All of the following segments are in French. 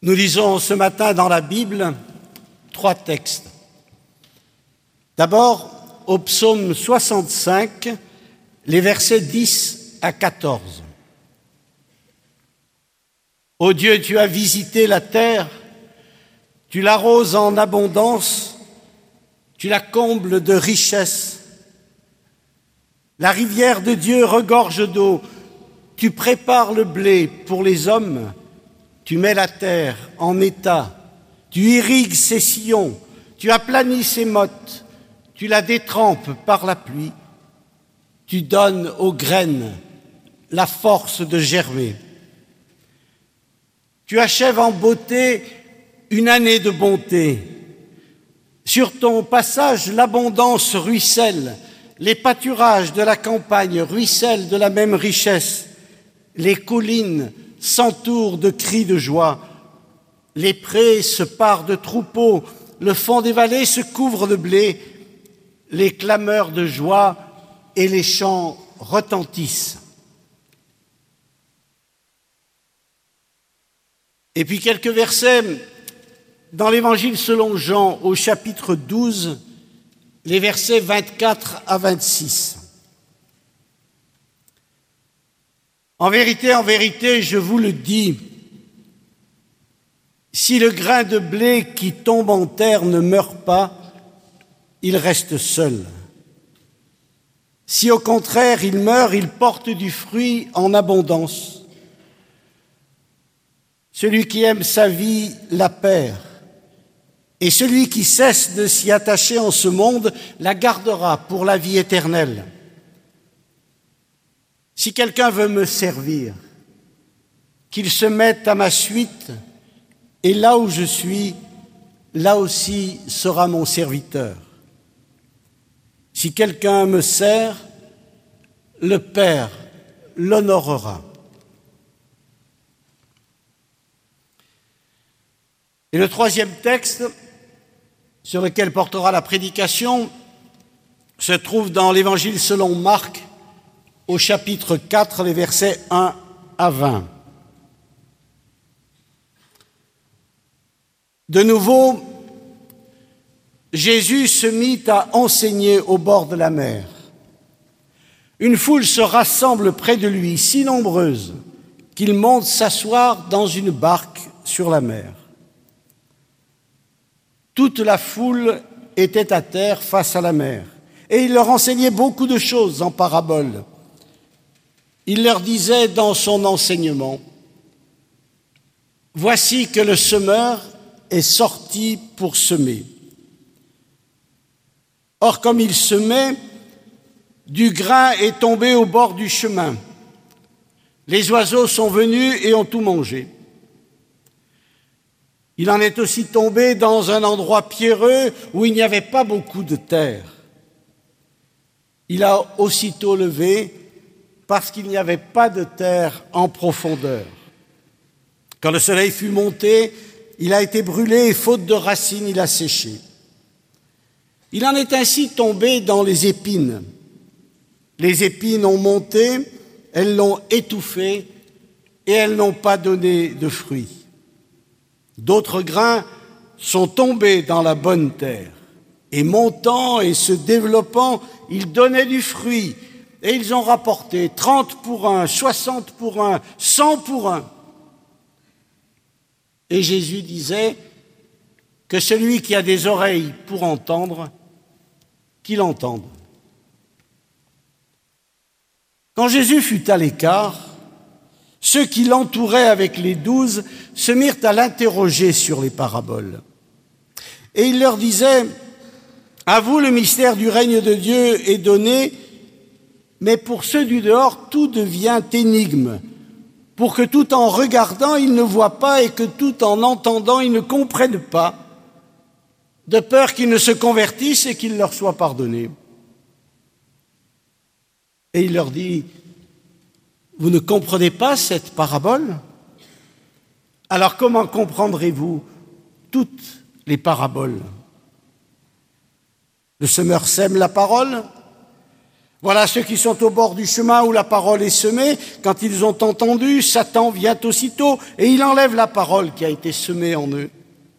Nous lisons ce matin dans la Bible 3 textes. D'abord, au psaume 65, les versets 10 à 14. Ô Dieu, tu as visité la terre, tu l'arroses en abondance, tu la combles de richesses. La rivière de Dieu regorge d'eau, tu prépares le blé pour les hommes, tu mets la terre en état, tu irrigues ses sillons, tu aplanis ses mottes, tu la détrempes par la pluie, tu donnes aux graines la force de germer. Tu achèves en beauté une année de bonté. Sur ton passage, l'abondance ruisselle, les pâturages de la campagne ruissellent de la même richesse, les collines s'entourent de cris de joie, les prés se parent de troupeaux, le fond des vallées se couvre de blé, les clameurs de joie et les chants retentissent. Et puis quelques versets dans l'Évangile selon Jean, au chapitre 12, les versets 24 à 26. En vérité, je vous le dis, si le grain de blé qui tombe en terre ne meurt pas, il reste seul. Si au contraire il meurt, il porte du fruit en abondance. Celui qui aime sa vie la perd, et celui qui cesse de s'y attacher en ce monde la gardera pour la vie éternelle. Si quelqu'un veut me servir, qu'il se mette à ma suite, et là où je suis, là aussi sera mon serviteur. Si quelqu'un me sert, le Père l'honorera. Et le troisième texte sur lequel portera la prédication se trouve dans l'Évangile selon Marc, au chapitre 4, les versets 1 à 20. De nouveau, Jésus se mit à enseigner au bord de la mer. Une foule se rassemble près de lui, si nombreuse qu'il monte s'asseoir dans une barque sur la mer. Toute la foule était à terre face à la mer, et il leur enseignait beaucoup de choses en paraboles. Il leur disait dans son enseignement, « Voici que le semeur est sorti pour semer. Or, comme il semait, du grain est tombé au bord du chemin. Les oiseaux sont venus et ont tout mangé. Il en est aussi tombé dans un endroit pierreux où il n'y avait pas beaucoup de terre. Il a aussitôt levé parce qu'il n'y avait pas de terre en profondeur. Quand le soleil fut monté, il a été brûlé et faute de racines, il a séché. Il en est ainsi tombé dans les épines. Les épines ont monté, elles l'ont étouffé et elles n'ont pas donné de fruits. D'autres grains sont tombés dans la bonne terre et montant et se développant, ils donnaient du fruit et ils ont rapporté 30 pour 1, 60 pour 1, 100 pour 1. Et Jésus disait que celui qui a des oreilles pour entendre, qu'il entende. Quand Jésus fut à l'écart, ceux qui l'entouraient avec les 12 se mirent à l'interroger sur les paraboles. Et il leur disait, « À vous le mystère du règne de Dieu est donné, mais pour ceux du dehors, tout devient énigme, pour que tout en regardant, ils ne voient pas et que tout en entendant, ils ne comprennent pas, de peur qu'ils ne se convertissent et qu'il leur soit pardonné. » Et il leur dit, « Vous ne comprenez pas cette parabole? Alors comment comprendrez-vous toutes les paraboles? Le semeur sème la parole. Voilà ceux qui sont au bord du chemin où la parole est semée. Quand ils ont entendu, Satan vient aussitôt et il enlève la parole qui a été semée en eux.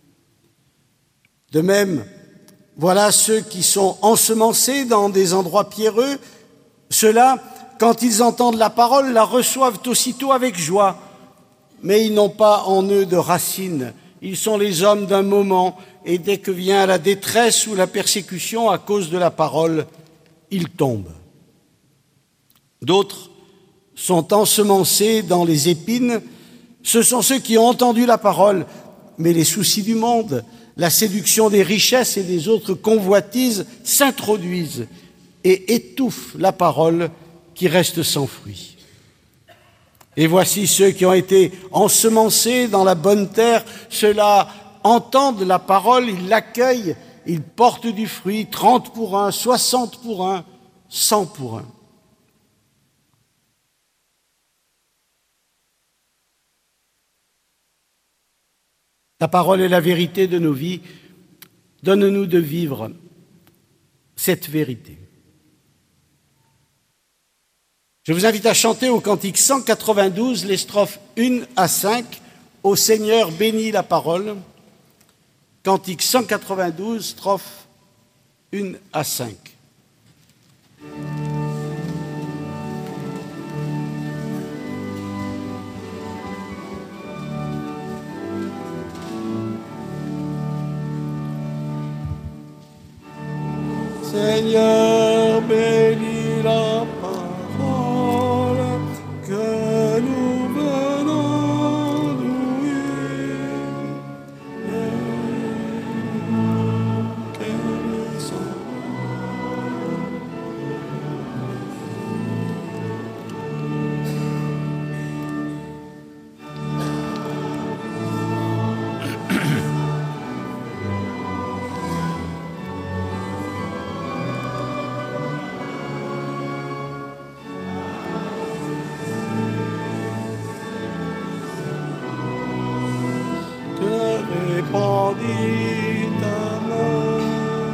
De même, voilà ceux qui sont ensemencés dans des endroits pierreux. Ceux-là, quand ils entendent la parole, la reçoivent aussitôt avec joie. Mais ils n'ont pas en eux de racines. Ils sont les hommes d'un moment et dès que vient la détresse ou la persécution à cause de la parole, ils tombent. D'autres sont ensemencés dans les épines. Ce sont ceux qui ont entendu la parole, mais les soucis du monde, la séduction des richesses et des autres convoitises s'introduisent et étouffent la parole qui reste sans fruit. Et voici ceux qui ont été ensemencés dans la bonne terre. Ceux-là entendent la parole, ils l'accueillent, ils portent du fruit, 30 pour 1, 60 pour 1, 100 pour 1. Ta parole est la vérité de nos vies. Donne-nous de vivre cette vérité. Je vous invite à chanter au cantique 192, les strophes 1 à 5. Ô Seigneur, bénis la parole. Cantique 192, strophes 1 à 5. Seigneur, bénis la parole que nous venons d'ouïr. Qu'elle soit répandit ta main.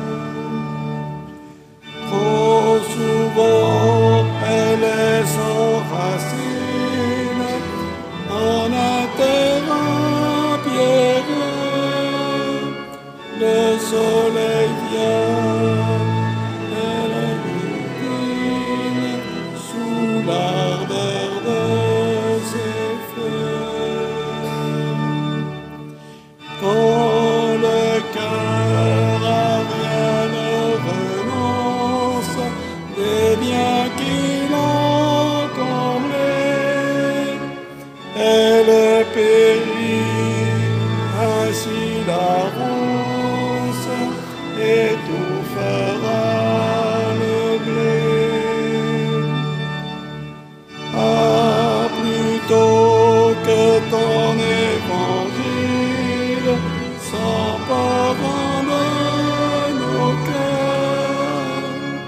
Trop souvent elle est sans racine en un terrain pierreux. Le soleil vient, elle glutine sous l'ardeur de ses feux. Quand le cœur à rien ne renonce, des biens qu'il encombrés, elle périt, ainsi la ronce étouffera le blé. Ah, plutôt que ton évangile s'emparant de nos cœurs,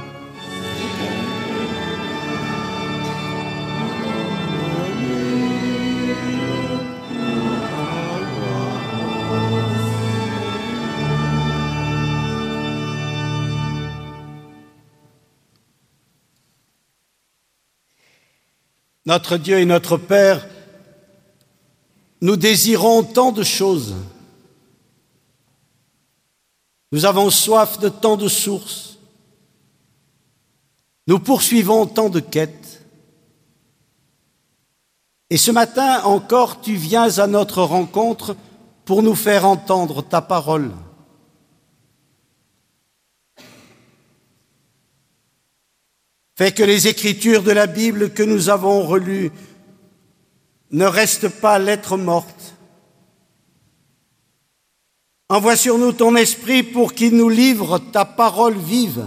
notre Dieu et notre Père, nous désirons tant de choses. Nous avons soif de tant de sources. Nous poursuivons tant de quêtes. Et ce matin encore, tu viens à notre rencontre pour nous faire entendre ta parole. Fais que les écritures de la Bible que nous avons relues ne restent pas lettres mortes. Envoie sur nous ton esprit pour qu'il nous livre ta parole vive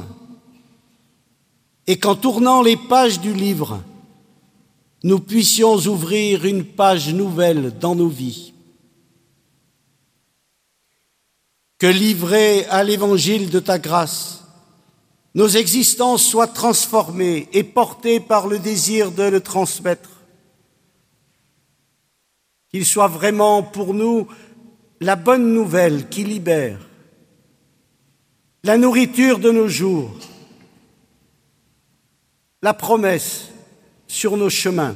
et qu'en tournant les pages du livre, nous puissions ouvrir une page nouvelle dans nos vies. Que livrés à l'évangile de ta grâce, nos existences soient transformées et portées par le désir de le transmettre. Qu'il soit vraiment pour nous la bonne nouvelle qui libère, la nourriture de nos jours, la promesse sur nos chemins.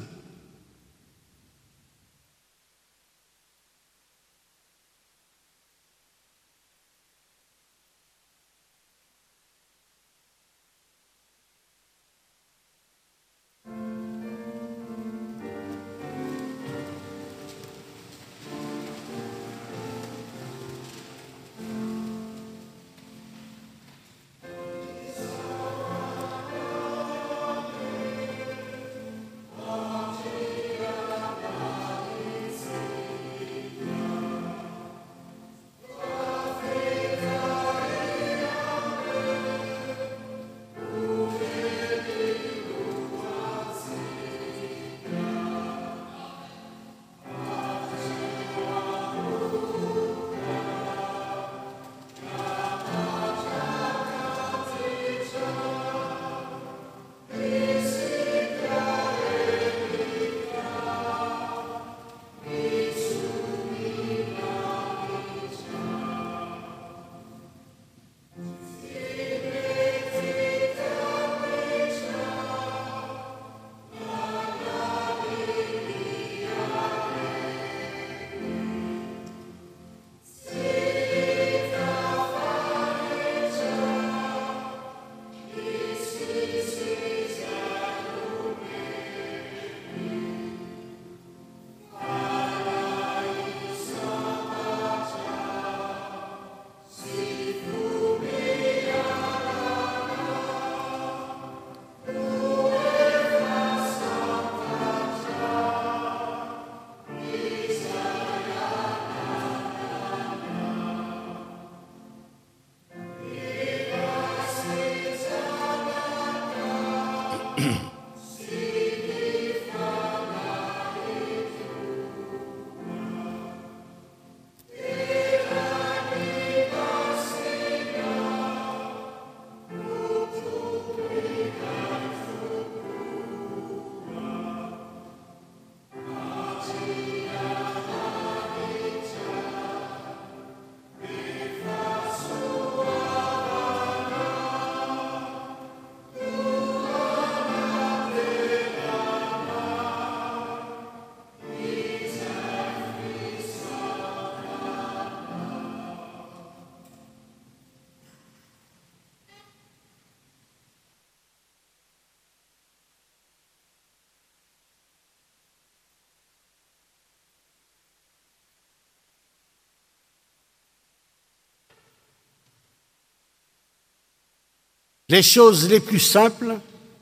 Les choses les plus simples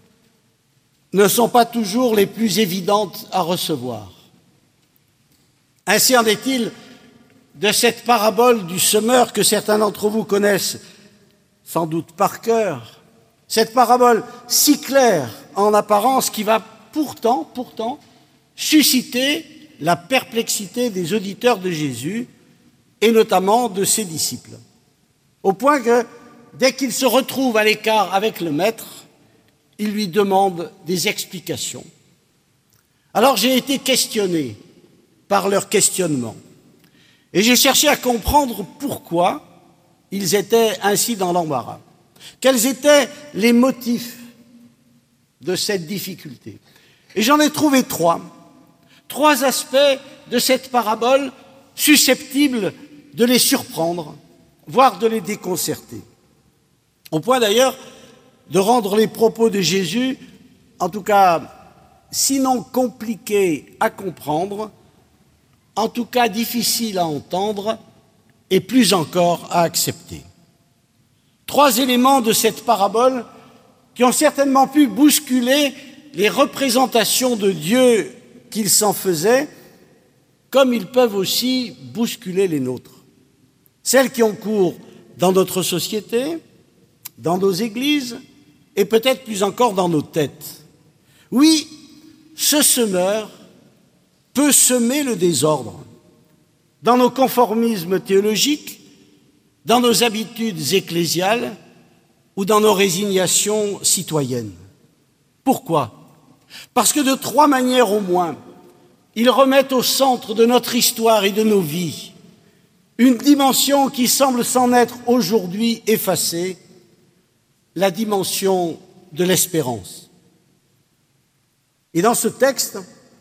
ne sont pas toujours les plus évidentes à recevoir. Ainsi en est-il de cette parabole du semeur que certains d'entre vous connaissent sans doute par cœur, cette parabole si claire en apparence qui va pourtant susciter la perplexité des auditeurs de Jésus et notamment de ses disciples, au point que dès qu'ils se retrouvent à l'écart avec le Maître, ils lui demandent des explications. Alors j'ai été questionné par leur questionnement et j'ai cherché à comprendre pourquoi ils étaient ainsi dans l'embarras. Quels étaient les motifs de cette difficulté? Et j'en ai trouvé trois aspects de cette parabole susceptibles de les surprendre, voire de les déconcerter. Au point d'ailleurs de rendre les propos de Jésus, en tout cas, sinon compliqués à comprendre, en tout cas difficiles à entendre et plus encore à accepter. Trois éléments de cette parabole qui ont certainement pu bousculer les représentations de Dieu qu'ils s'en faisaient, comme ils peuvent aussi bousculer les nôtres. Celles qui ont cours dans notre société, dans nos églises et peut-être plus encore dans nos têtes. Oui, ce semeur peut semer le désordre dans nos conformismes théologiques, dans nos habitudes ecclésiales ou dans nos résignations citoyennes. Pourquoi? Parce que de trois manières au moins, ils remettent au centre de notre histoire et de nos vies une dimension qui semble s'en être aujourd'hui effacée, la dimension de l'espérance. Et dans ce texte,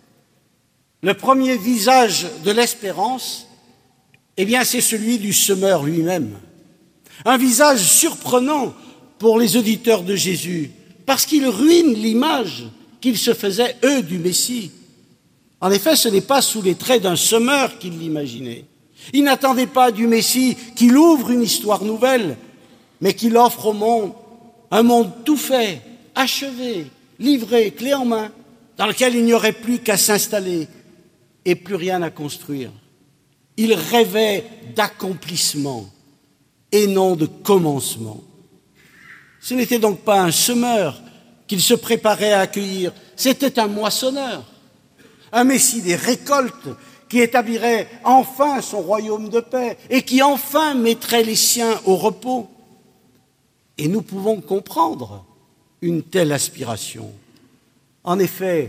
le premier visage de l'espérance, eh bien, c'est celui du semeur lui-même. Un visage surprenant pour les auditeurs de Jésus, parce qu'il ruine l'image qu'ils se faisaient, eux, du Messie. En effet, ce n'est pas sous les traits d'un semeur qu'ils l'imaginaient. Ils n'attendaient pas du Messie qu'il ouvre une histoire nouvelle, mais qu'il offre au monde un monde tout fait, achevé, livré, clé en main, dans lequel il n'y aurait plus qu'à s'installer et plus rien à construire. Ils rêvaient d'accomplissement et non de commencement. Ce n'était donc pas un semeur qu'ils se préparaient à accueillir, c'était un moissonneur, un Messie des récoltes qui établirait enfin son royaume de paix et qui enfin mettrait les siens au repos. Et nous pouvons comprendre une telle aspiration. En effet,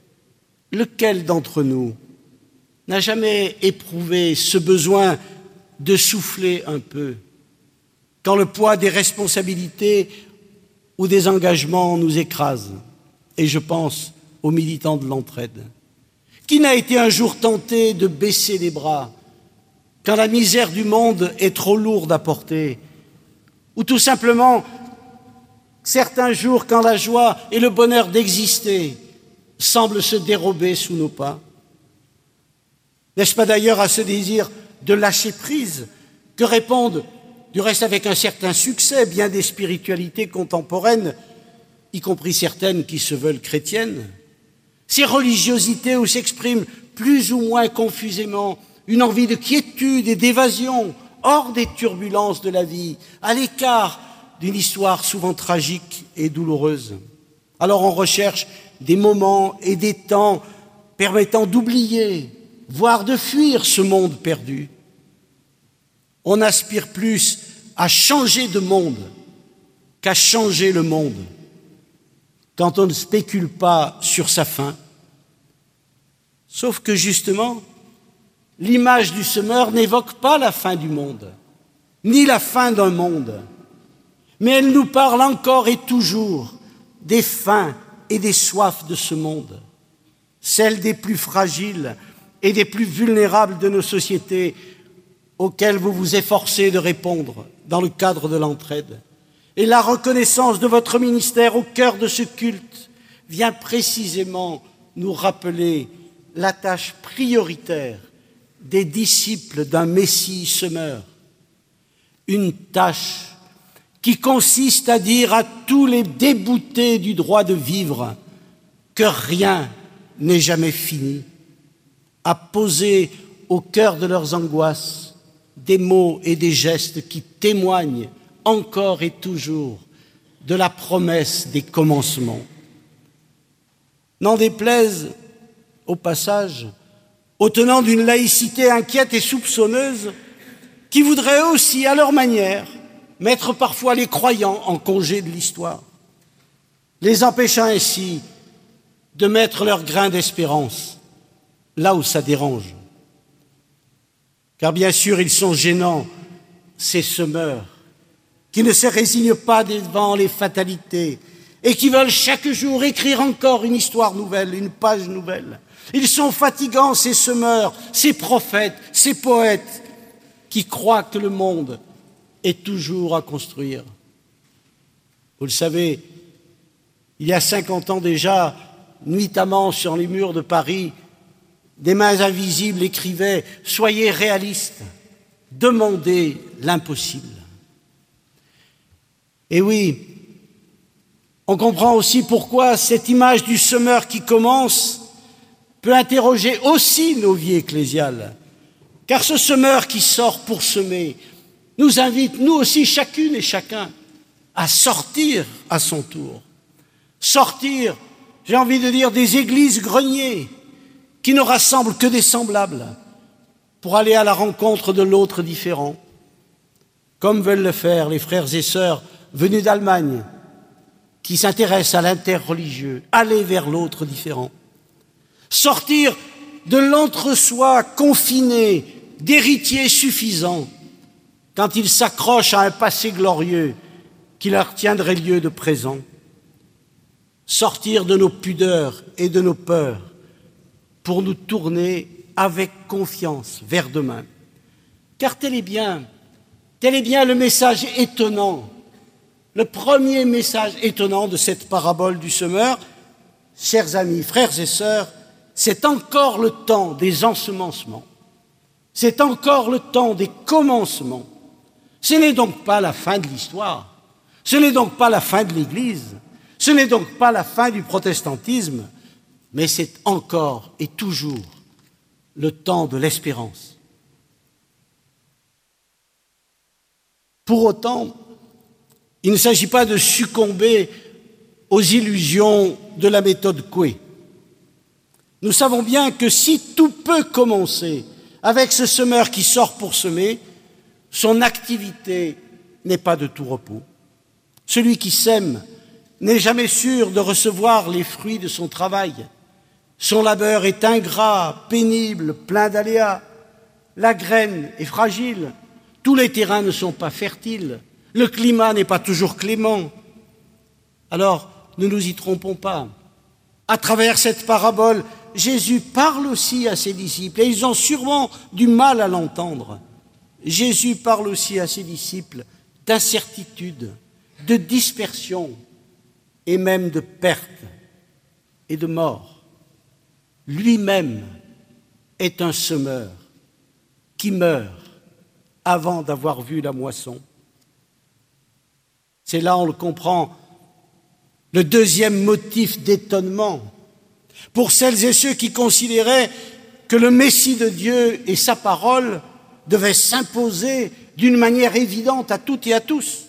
lequel d'entre nous n'a jamais éprouvé ce besoin de souffler un peu quand le poids des responsabilités ou des engagements nous écrase? Et je pense aux militants de l'entraide. Qui n'a été un jour tenté de baisser les bras quand la misère du monde est trop lourde à porter, ou tout simplement certains jours quand la joie et le bonheur d'exister semblent se dérober sous nos pas? N'est-ce pas d'ailleurs à ce désir de lâcher prise que répondent, du reste avec un certain succès, bien des spiritualités contemporaines, y compris certaines qui se veulent chrétiennes? Ces religiosités où s'exprime plus ou moins confusément une envie de quiétude et d'évasion, hors des turbulences de la vie, à l'écart d'une histoire souvent tragique et douloureuse. Alors on recherche des moments et des temps permettant d'oublier, voire de fuir ce monde perdu. On aspire plus à changer de monde qu'à changer le monde, quand on ne spécule pas sur sa fin. Sauf que justement, l'image du semeur n'évoque pas la fin du monde, ni la fin d'un monde, mais elle nous parle encore et toujours des faims et des soifs de ce monde, celles des plus fragiles et des plus vulnérables de nos sociétés, auxquelles vous vous efforcez de répondre dans le cadre de l'entraide. Et la reconnaissance de votre ministère au cœur de ce culte vient précisément nous rappeler la tâche prioritaire des disciples d'un Messie semeur. Une tâche qui consiste à dire à tous les déboutés du droit de vivre que rien n'est jamais fini, à poser au cœur de leurs angoisses des mots et des gestes qui témoignent encore et toujours de la promesse des commencements. N'en déplaise, au passage, aux tenants d'une laïcité inquiète et soupçonneuse, qui voudraient aussi, à leur manière, mettre parfois les croyants en congé de l'histoire, les empêchant ainsi de mettre leur grain d'espérance là où ça dérange. Car bien sûr, ils sont gênants, ces semeurs, qui ne se résignent pas devant les fatalités et qui veulent chaque jour écrire encore une histoire nouvelle, une page nouvelle. Ils sont fatigants, ces semeurs, ces prophètes, ces poètes qui croient que le monde est toujours à construire. Vous le savez, il y a 50 ans déjà, nuitamment sur les murs de Paris, des mains invisibles écrivaient « Soyez réalistes, demandez l'impossible ». Et oui, on comprend aussi pourquoi cette image du semeur qui commence peut interroger aussi nos vies ecclésiales. Car ce semeur qui sort pour semer nous invite, nous aussi, chacune et chacun, à sortir à son tour. Sortir, j'ai envie de dire, des églises greniers qui ne rassemblent que des semblables pour aller à la rencontre de l'autre différent, comme veulent le faire les frères et sœurs venus d'Allemagne qui s'intéressent à l'interreligieux, aller vers l'autre différent. Sortir de l'entre-soi confiné d'héritiers suffisants quand ils s'accrochent à un passé glorieux qui leur tiendrait lieu de présent. sortir de nos pudeurs et de nos peurs pour nous tourner avec confiance vers demain. Car tel est bien le message étonnant, le premier message étonnant de cette parabole du semeur. Chers amis, frères et sœurs, c'est encore le temps des ensemencements, c'est encore le temps des commencements. Ce n'est donc pas la fin de l'histoire, ce n'est donc pas la fin de l'Église, ce n'est donc pas la fin du protestantisme, mais c'est encore et toujours le temps de l'espérance. Pour autant, il ne s'agit pas de succomber aux illusions de la méthode Coué. Nous savons bien que si tout peut commencer avec ce semeur qui sort pour semer, son activité n'est pas de tout repos. Celui qui sème n'est jamais sûr de recevoir les fruits de son travail. Son labeur est ingrat, pénible, plein d'aléas. La graine est fragile. Tous les terrains ne sont pas fertiles. Le climat n'est pas toujours clément. Alors, ne nous y trompons pas. À travers cette parabole, Jésus parle aussi à ses disciples, et ils ont sûrement du mal à l'entendre. Jésus parle aussi à ses disciples d'incertitude, de dispersion et même de perte et de mort. Lui-même est un semeur qui meurt avant d'avoir vu la moisson. C'est là, on le comprend, le deuxième motif d'étonnement pour celles et ceux qui considéraient que le Messie de Dieu et sa parole devaient s'imposer d'une manière évidente à toutes et à tous.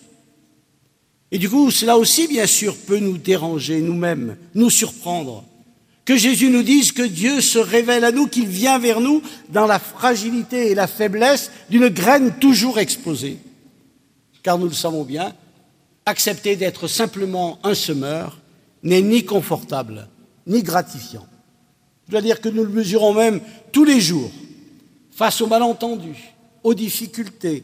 Et du coup, cela aussi, bien sûr, peut nous déranger nous-mêmes, nous surprendre. Que Jésus nous dise que Dieu se révèle à nous, qu'il vient vers nous dans la fragilité et la faiblesse d'une graine toujours exposée. Car nous le savons bien, accepter d'être simplement un semeur n'est ni confortable, ni gratifiant. Je dois dire que nous le mesurons même tous les jours, face aux malentendus, aux difficultés,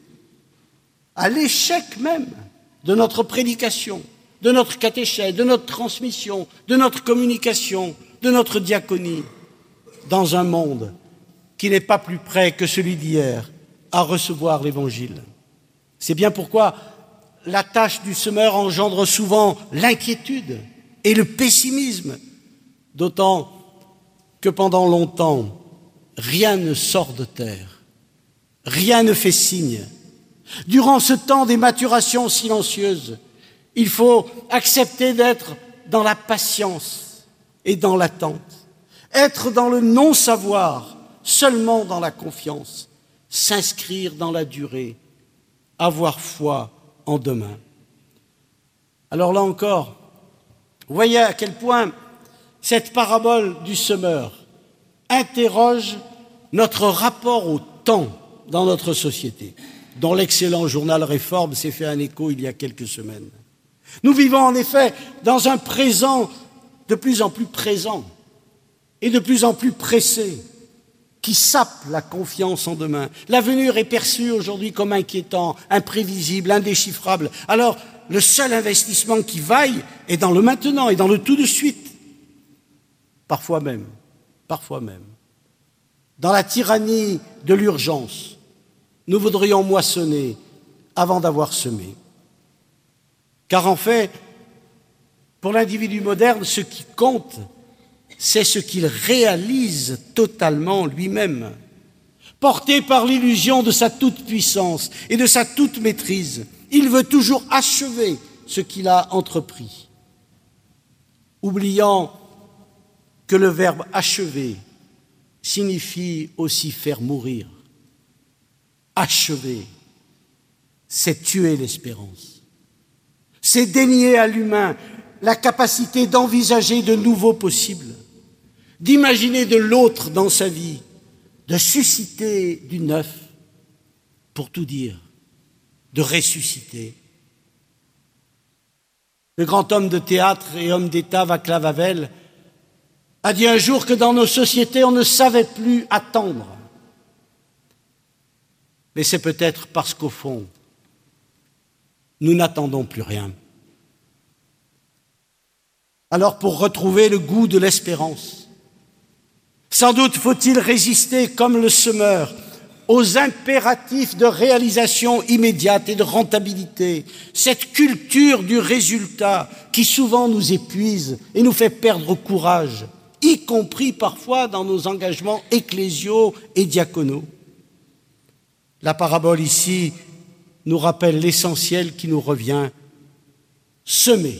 à l'échec même de notre prédication, de notre catéchèse, de notre transmission, de notre communication, de notre diaconie, dans un monde qui n'est pas plus prêt que celui d'hier à recevoir l'Évangile. C'est bien pourquoi la tâche du semeur engendre souvent l'inquiétude et le pessimisme, d'autant que pendant longtemps, rien ne sort de terre, rien ne fait signe. Durant ce temps des maturations silencieuses, il faut accepter d'être dans la patience et dans l'attente, être dans le non-savoir, seulement dans la confiance, s'inscrire dans la durée, avoir foi en demain. Alors là encore, vous voyez à quel point cette parabole du semeur interroge notre rapport au temps dans notre société, dont l'excellent journal Réforme s'est fait un écho il y a quelques semaines. Nous vivons en effet dans un présent de plus en plus présent et de plus en plus pressé, qui sape la confiance en demain. L'avenir est perçu aujourd'hui comme inquiétant, imprévisible, indéchiffrable. Alors, le seul investissement qui vaille est dans le maintenant et dans le tout de suite. Parfois même, dans la tyrannie de l'urgence, nous voudrions moissonner avant d'avoir semé. Car en fait, pour l'individu moderne, ce qui compte, c'est ce qu'il réalise totalement lui-même. Porté par l'illusion de sa toute-puissance et de sa toute-maîtrise, il veut toujours achever ce qu'il a entrepris, oubliant que le verbe « achever » signifie aussi faire mourir. Achever, c'est tuer l'espérance. C'est dénier à l'humain la capacité d'envisager de nouveaux possibles, d'imaginer de l'autre dans sa vie, de susciter du neuf, pour tout dire, de ressusciter. Le grand homme de théâtre et homme d'État Václav Havel a dit un jour que dans nos sociétés, on ne savait plus attendre. Mais c'est peut-être parce qu'au fond, nous n'attendons plus rien. Alors pour retrouver le goût de l'espérance, sans doute faut-il résister comme le semeur aux impératifs de réalisation immédiate et de rentabilité, cette culture du résultat qui souvent nous épuise et nous fait perdre courage, y compris parfois dans nos engagements ecclésiaux et diaconaux. La parabole ici nous rappelle l'essentiel qui nous revient, semer.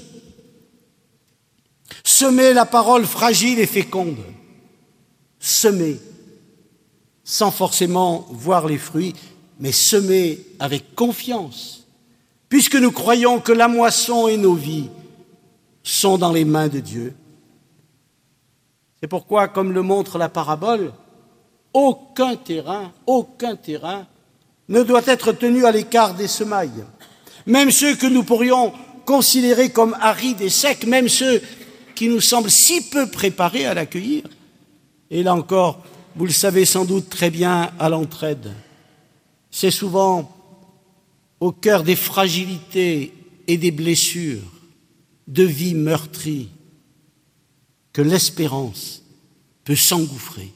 Semer la parole fragile et féconde. Semer, sans forcément voir les fruits, mais semer avec confiance, puisque nous croyons que la moisson et nos vies sont dans les mains de Dieu. C'est pourquoi, comme le montre la parabole, aucun terrain ne doit être tenu à l'écart des semailles. Même ceux que nous pourrions considérer comme arides et secs, même ceux qui nous semblent si peu préparés à l'accueillir. Et là encore, vous le savez sans doute très bien, à l'entraide. C'est souvent au cœur des fragilités et des blessures de vie meurtrie que l'espérance peut s'engouffrer.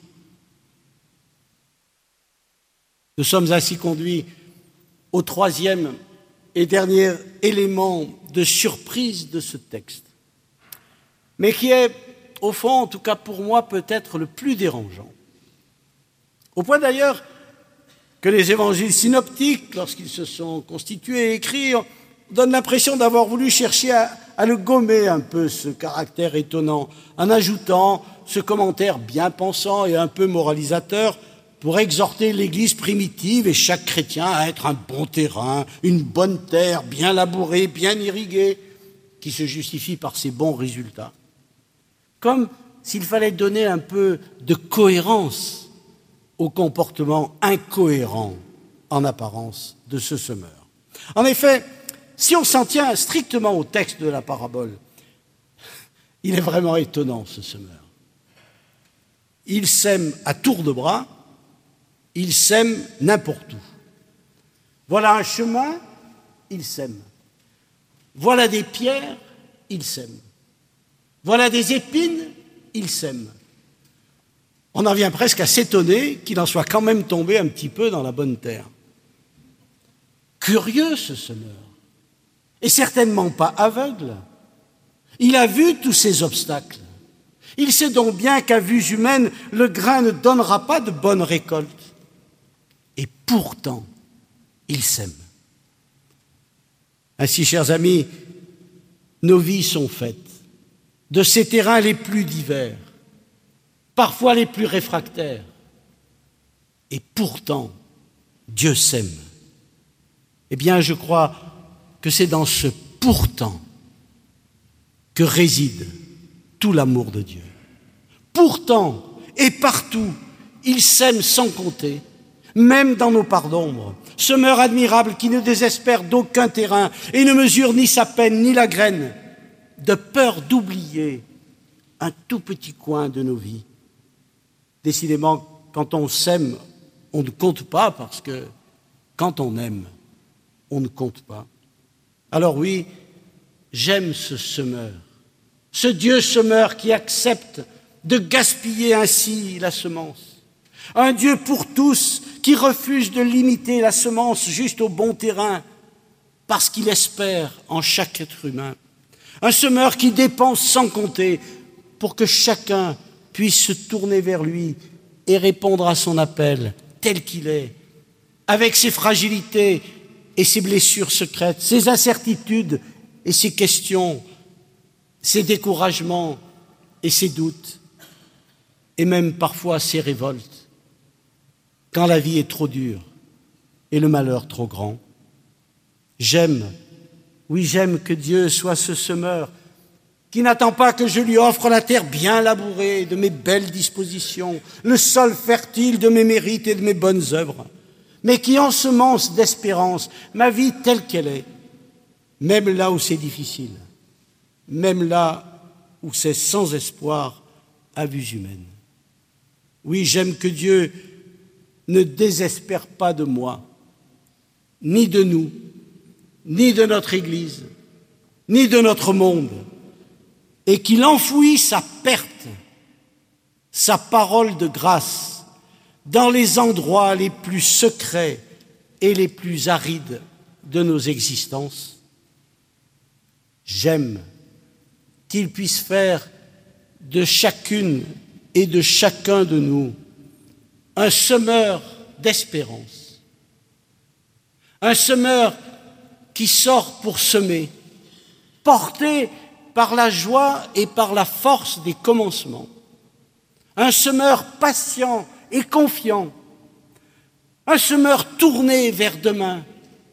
Nous sommes ainsi conduits au troisième et dernier élément de surprise de ce texte, mais qui est, au fond, en tout cas pour moi, peut-être le plus dérangeant. Au point d'ailleurs que les évangiles synoptiques, lorsqu'ils se sont constitués et écrits, donnent l'impression d'avoir voulu chercher à le gommer un peu, ce caractère étonnant, en ajoutant ce commentaire bien pensant et un peu moralisateur pour exhorter l'Église primitive et chaque chrétien à être un bon terrain, une bonne terre, bien labourée, bien irriguée, qui se justifie par ses bons résultats. Comme s'il fallait donner un peu de cohérence au comportement incohérent, en apparence, de ce semeur. En effet, si on s'en tient strictement au texte de la parabole, il est vraiment étonnant, ce semeur. Il sème à tour de bras, il sème n'importe où. Voilà un chemin, il sème. Voilà des pierres, il sème. Voilà des épines, il sème. On en vient presque à s'étonner qu'il en soit quand même tombé un petit peu dans la bonne terre. Curieux, ce semeur. Et certainement pas aveugle. Il a vu tous ces obstacles. Il sait donc bien qu'à vue humaine, le grain ne donnera pas de bonnes récoltes. Et pourtant, il sème. Ainsi, chers amis, nos vies sont faites de ces terrains les plus divers, parfois les plus réfractaires. Et pourtant, Dieu sème. Eh bien, je crois que c'est dans ce pourtant que réside tout l'amour de Dieu. Pourtant et partout, il sème sans compter, même dans nos parts d'ombre. Semeur admirable qui ne désespère d'aucun terrain et ne mesure ni sa peine ni la graine, de peur d'oublier un tout petit coin de nos vies. Décidément, quand on s'aime, on ne compte pas, parce que quand on aime, on ne compte pas. Alors oui, j'aime ce semeur, ce Dieu semeur qui accepte de gaspiller ainsi la semence. Un Dieu pour tous qui refuse de limiter la semence juste au bon terrain parce qu'il espère en chaque être humain. Un semeur qui dépense sans compter pour que chacun puisse se tourner vers lui et répondre à son appel tel qu'il est, avec ses fragilités et ses blessures secrètes, ses incertitudes et ses questions, ses découragements et ses doutes, et même parfois ses révoltes, quand la vie est trop dure et le malheur trop grand. J'aime, oui j'aime que Dieu soit ce semeur qui n'attend pas que je lui offre la terre bien labourée de mes belles dispositions, le sol fertile de mes mérites et de mes bonnes œuvres, mais qui ensemence d'espérance ma vie telle qu'elle est, même là où c'est difficile, même là où c'est sans espoir à vue humaine. Oui, j'aime que Dieu ne désespère pas de moi, ni de nous, ni de notre Église, ni de notre monde, et qu'il enfouit sa perte, sa parole de grâce, dans les endroits les plus secrets et les plus arides de nos existences. J'aime qu'il puisse faire de chacune et de chacun de nous un semeur d'espérance, un semeur qui sort pour semer, porté par la joie et par la force des commencements, un semeur patient et confiant, un semeur tourné vers demain,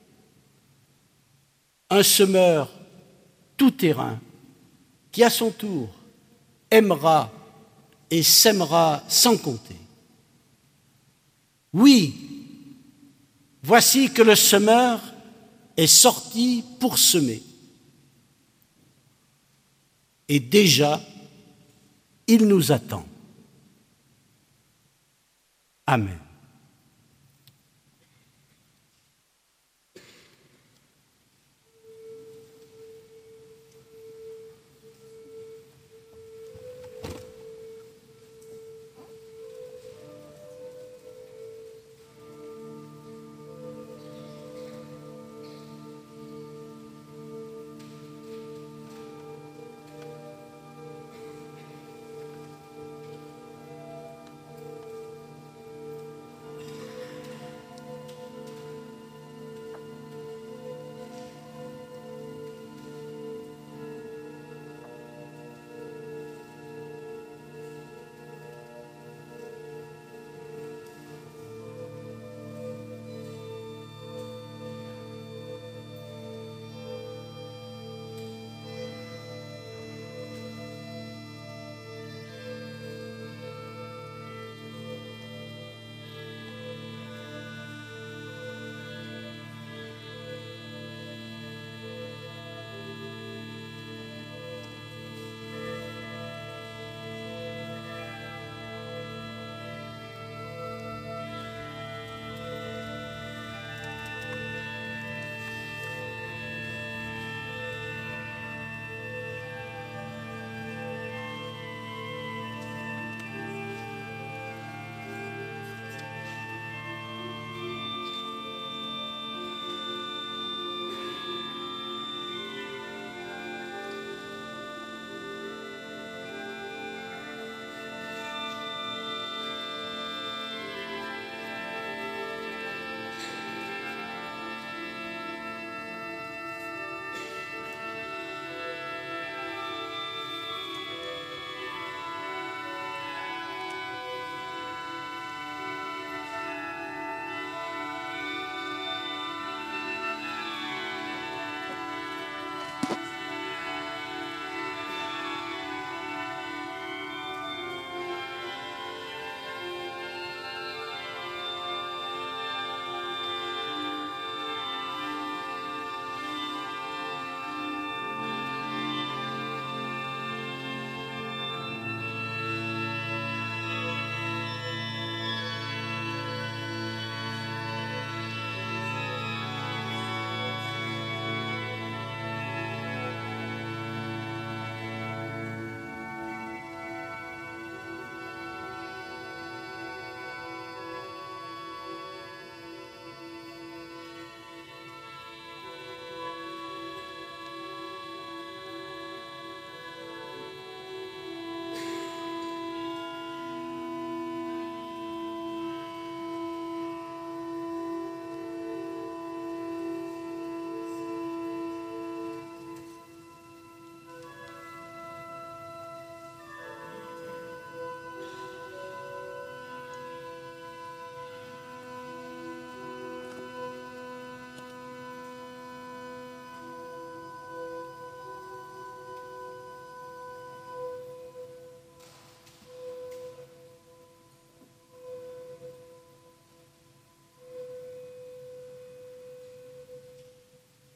un semeur tout-terrain qui, à son tour, aimera et sèmera sans compter. Oui, voici que le semeur est sorti pour semer. Et déjà, il nous attend. Amen.